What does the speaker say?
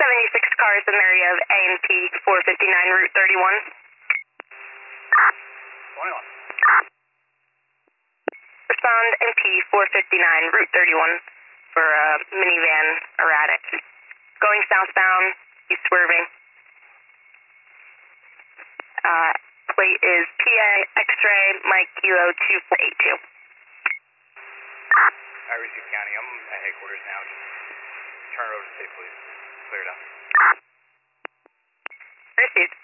76 cars in the area of A&P 459 Route 31. 21. Respond MP 459 Route 31 for a minivan erratic. Going southbound, he's swerving. Plate is PA X-ray Mike Kilo 2482. I received County. I'm at headquarters now. Just turn it over to state police. Clear it up. Received.